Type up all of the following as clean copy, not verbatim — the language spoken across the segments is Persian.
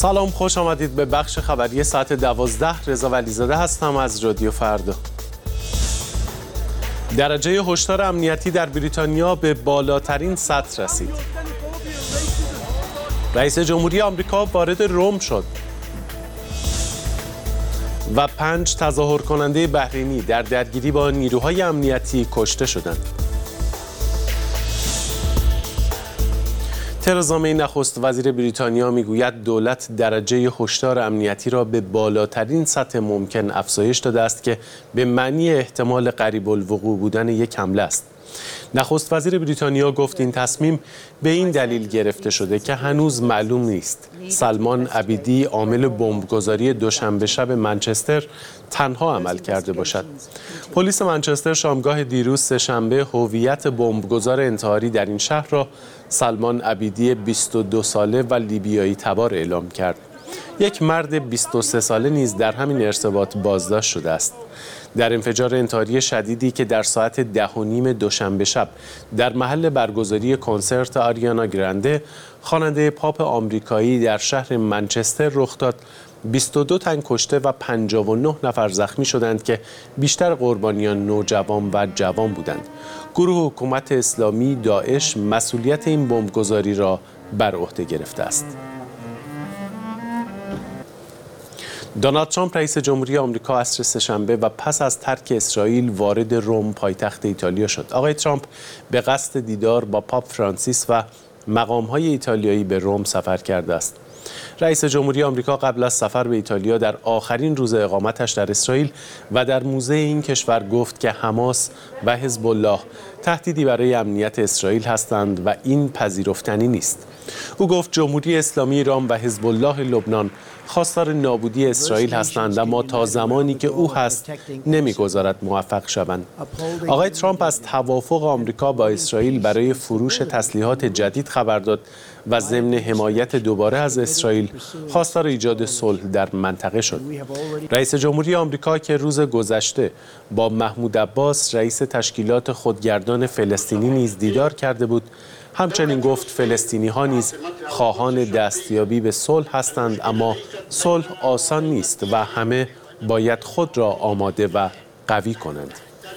سلام، خوش آمدید به بخش خبری ساعت 12. رضا ولیزاده هستم از رادیو فردا. درجه هشدار امنیتی در بریتانیا به بالاترین سطح رسید. رئیس جمهوری آمریکا وارد روم شد و 5 تظاهر کننده بحرینی در درگیری با نیروهای امنیتی کشته شدند. ترزا می نخست وزیر بریتانیا میگوید دولت درجه هشدار امنیتی را به بالاترین سطح ممکن افزایش داده است که به معنی احتمال قریب الوقوع بودن یک حمله است. نخست وزیر بریتانیا گفت این تصمیم به این دلیل گرفته شده که هنوز معلوم نیست سلمان عبیدی عامل بمبگذاری دوشنبه شب منچستر تنها عمل کرده باشد. پلیس منچستر شامگاه دیروز سه‌شنبه هویت بمبگذار انتحاری در این شهر را سلمان عبیدی 22 ساله و لیبیایی تبار اعلام کرد. یک مرد 23 ساله نیز در همین ارتباط بازداشت شده است. در انفجار انتحاری شدیدی که در ساعت 10:30 دوشنبه شب در محل برگزاری کنسرت آریانا گرانده خواننده پاپ آمریکایی در شهر منچستر رخ داد، 22 تن کشته و 59 نفر زخمی شدند که بیشتر قربانیان نوجوان و جوان بودند. گروه حکومت اسلامی داعش مسئولیت این بمبگذاری را بر عهده گرفته است. دونالد ترامپ رئیس جمهوری آمریکا عصر سه‌شنبه و پس از ترک اسرائیل وارد روم پایتخت ایتالیا شد. آقای ترامپ به قصد دیدار با پاپ فرانسیس و مقام‌های ایتالیایی به روم سفر کرده است. رئیس جمهوری آمریکا قبل از سفر به ایتالیا در آخرین روز اقامتش در اسرائیل و در موزه این کشور گفت که حماس و حزب الله تهدیدی برای امنیت اسرائیل هستند و این پذیرفتنی نیست. او گفت جمهوری اسلامی ایران و حزب الله لبنان خواستار نابودی اسرائیل هستند، اما تا زمانی که او هست نمیگذارد موفق شوند. آقای ترامپ از توافق آمریکا با اسرائیل برای فروش تسلیحات جدید خبر داد و ضمن حمایت دوباره از اسرائیل خواستار ایجاد صلح در منطقه شد. رئیس جمهوری آمریکا که روز گذشته با محمود عباس رئیس تشکیلات خودگردان فلسطینی نیز دیدار کرده بود، همچنین گفت فلسطینی‌ها نیز خواهان دستیابی به صلح هستند، اما صلح آسان نیست و همه باید خود را آماده و قوی کنند.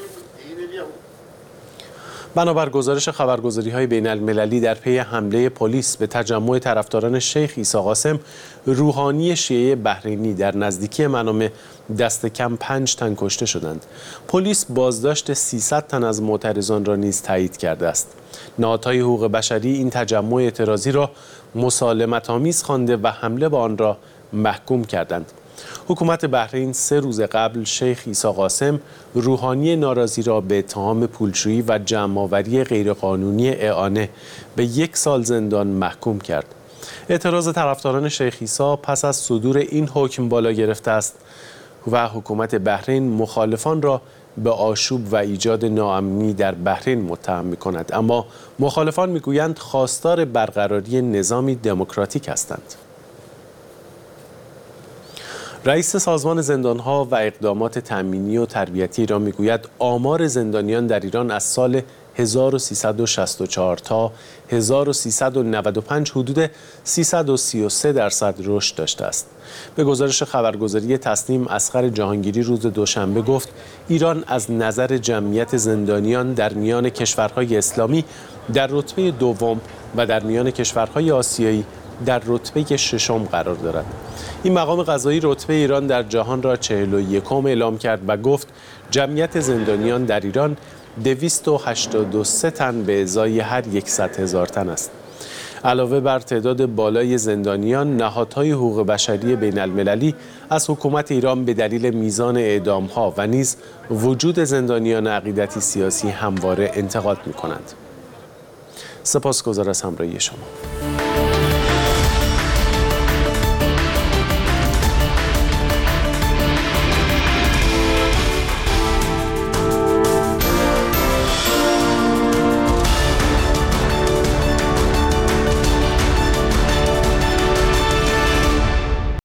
بنابر گزارش خبرگزاری‌های بین‌المللی در پی حمله پلیس به تجمع طرفداران شیخ عیسی قاسم، روحانی شیعه بحرینی در نزدیکی منامه دست کم 5 تن کشته شدند. پلیس بازداشت 300 تن از معترضان را نیز تایید کرده است. نهادهای حقوق بشری این تجمع اعتراضی را مسالمت‌آمیز خوانده و حمله به آن را محکوم کردند. حکومت بحرین 3 روز قبل شیخ عیسی قاسم روحانی ناراضی را به اتهام پولشویی و جمع‌آوری غیرقانونی اعانه به 1 سال زندان محکوم کرد. اعتراض طرفداران شیخ عیسی پس از صدور این حکم بالا گرفته است و حکومت بحرین مخالفان را به آشوب و ایجاد ناامنی در بحرین متهم می‌کند، اما مخالفان می‌گویند خواستار برقراری نظامی دموکراتیک هستند. رئیس سازمان زندان‌ها و اقدامات تأمینی و تربیتی ایران می‌گوید آمار زندانیان در ایران از سال 1364 تا 1395 حدود 333% رشد داشته است. به گزارش خبرگزاری تصنیم اصغر جهانگیری روز دوشنبه گفت ایران از نظر جمعیت زندانیان در میان کشورهای اسلامی در رتبه دوم و در میان کشورهای آسیایی در رتبه 6 قرار دارد. این مقام قضایی رتبه ایران در جهان را 41 اعلام کرد و گفت جمعیت زندانیان در ایران 283 تن به ازای هر 100,000 تن است. علاوه بر تعداد بالای زندانیان، نهادهای حقوق بشری بین المللی از حکومت ایران به دلیل میزان اعدام‌ها و نیز وجود زندانیان عقیدتی سیاسی همواره انتقاد می‌کنند. سپاسگزار از همراهی شما.